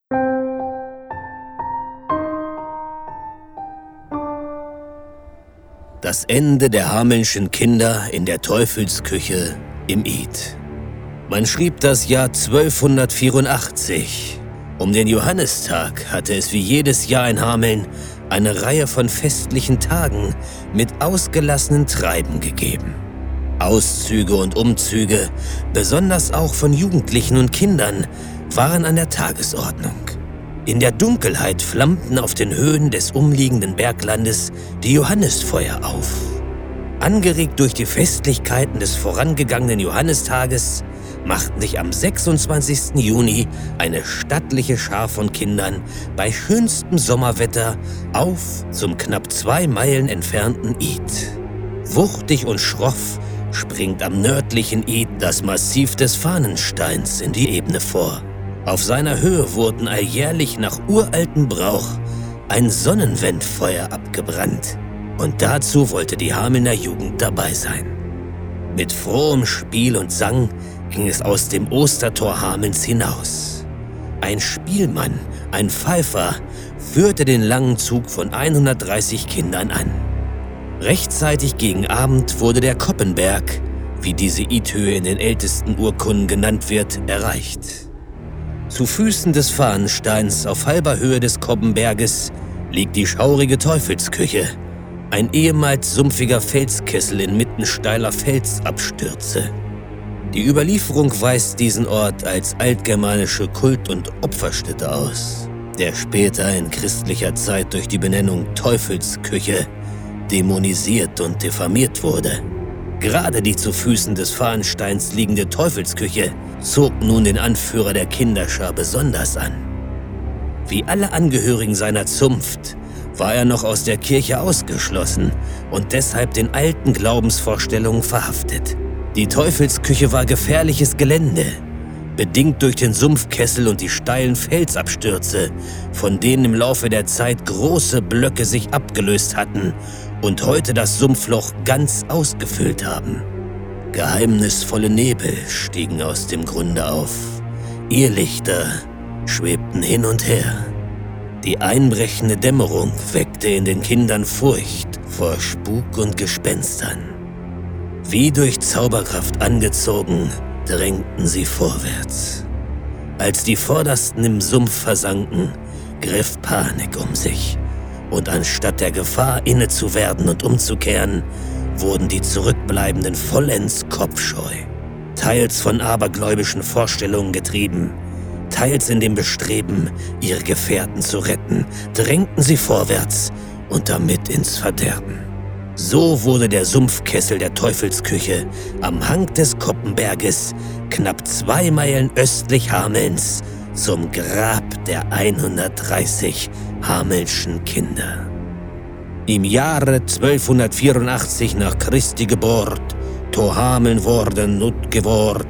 Das Ende der Hamelnschen Kinder in der Teufelsküche im Id. Man schrieb das Jahr 1284. Um den Johannistag hatte es wie jedes Jahr in Hameln eine Reihe von festlichen Tagen mit ausgelassenem Treiben gegeben. Auszüge und Umzüge, besonders auch von Jugendlichen und Kindern, waren an der Tagesordnung. In der Dunkelheit flammten auf den Höhen des umliegenden Berglandes die Johannisfeuer auf. Angeregt durch die Festlichkeiten des vorangegangenen Johannistages machten sich am 26. Juni eine stattliche Schar von Kindern bei schönstem Sommerwetter auf zum knapp 2 Meilen entfernten Id. Wuchtig und schroff springt am nördlichen Id das Massiv des Fahnensteins in die Ebene vor. Auf seiner Höhe wurden alljährlich nach uraltem Brauch ein Sonnenwendfeuer abgebrannt. Und dazu wollte die Hamelner Jugend dabei sein. Mit frohem Spiel und Sang ging es aus dem Ostertor Hamelns hinaus. Ein Spielmann, ein Pfeifer, führte den langen Zug von 130 Kindern an. Rechtzeitig gegen Abend wurde der Koppenberg, wie diese Idhöhe in den ältesten Urkunden genannt wird, erreicht. Zu Füßen des Fahnensteins auf halber Höhe des Koppenberges liegt die schaurige Teufelsküche, ein ehemals sumpfiger Felskessel inmitten steiler Felsabstürze. Die Überlieferung weist diesen Ort als altgermanische Kult- und Opferstätte aus, der später in christlicher Zeit durch die Benennung Teufelsküche dämonisiert und diffamiert wurde. Gerade die zu Füßen des Fahnensteins liegende Teufelsküche zog nun den Anführer der Kinderschar besonders an. Wie alle Angehörigen seiner Zunft war er noch aus der Kirche ausgeschlossen und deshalb den alten Glaubensvorstellungen verhaftet. Die Teufelsküche war gefährliches Gelände, bedingt durch den Sumpfkessel und die steilen Felsabstürze, von denen im Laufe der Zeit große Blöcke sich abgelöst hatten und heute das Sumpfloch ganz ausgefüllt haben. Geheimnisvolle Nebel stiegen aus dem Grunde auf. Irrlichter schwebten hin und her. Die einbrechende Dämmerung weckte in den Kindern Furcht vor Spuk und Gespenstern. Wie durch Zauberkraft angezogen, drängten sie vorwärts. Als die Vordersten im Sumpf versanken, griff Panik um sich. Und anstatt der Gefahr innezuwerden und umzukehren, wurden die Zurückbleibenden vollends kopfscheu. Teils von abergläubischen Vorstellungen getrieben, teils in dem Bestreben, ihre Gefährten zu retten, drängten sie vorwärts und damit ins Verderben. So wurde der Sumpfkessel der Teufelsküche am Hang des Koppenberges, knapp 2 Meilen östlich Hamelns, zum Grab der 130 Hamelnschen Kinder. Im Jahre 1284 nach Christi Geburt, to Hameln worden nut geword,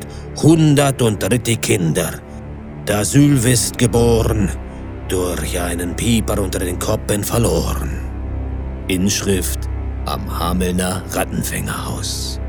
103 Kinder. Da Sylvest geboren, durch einen Pieper unter den Koppen verloren. Inschrift am Hamelner Rattenfängerhaus.